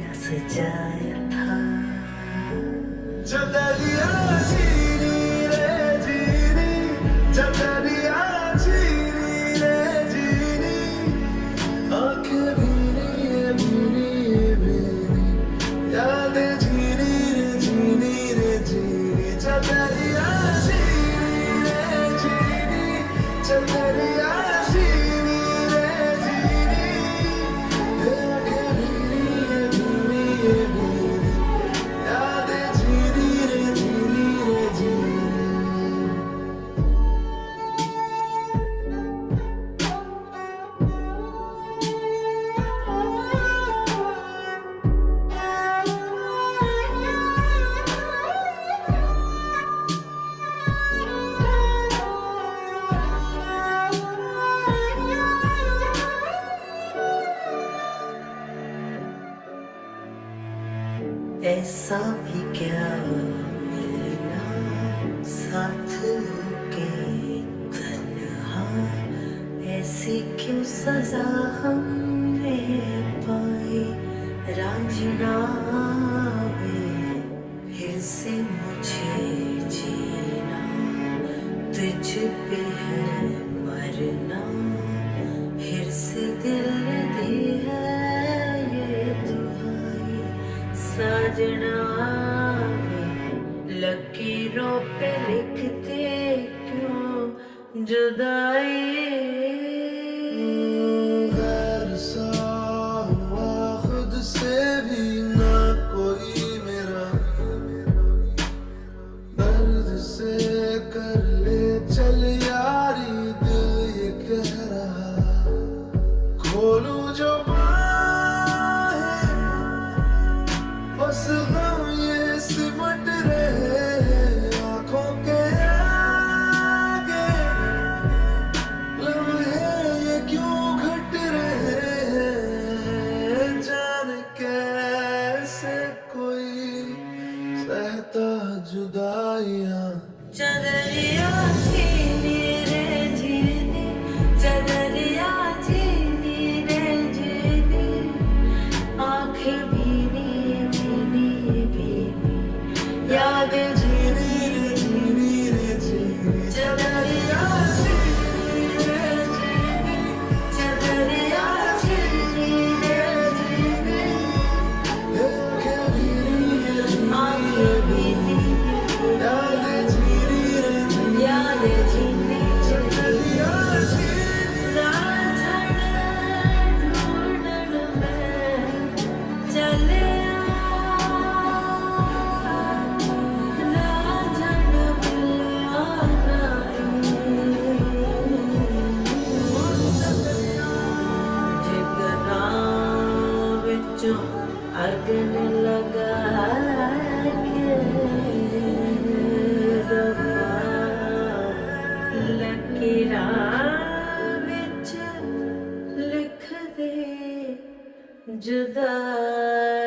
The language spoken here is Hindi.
सजाया था चदरिया चीनी रे चीनी चदरिया चीनी रे चीनी आंखें भीनी यादें झीनी रे झीनी चदरिया चीनी रे चीनी चदरिया ऐसा भी क्या मिलना साथ होके तन्हा ऐसी क्यों सजा हमने पाई रांझना वे फिर से मुझे जीना तुझ पे है मरना फिर से दिल दी है ये दुहाई साजना लकीरों पे लिखते क्यों जुदाई गैर सा हुआ खुद से भी ना कोई मेरा दर्द से कर ले चल यारी दिल ये कह रहा खोलूं जो बस गम ये सिमट रहे आंखों के आगे लम्हे ये क्यों घट रहे जान कैसे कोई सहता जुदाइयां चदरिया चीनी रे चीनी चदरिया चीनी रे चीनी आंखें भीनी यादें झीनी रे झीनी चदरिया चीनी रे चीनी चदरिया चीनी रे चीनी आंखें भीनी यादें झीनी चदरिया ढूंढन में चले अगन लगा के लकीरा विच लिख दे जुदा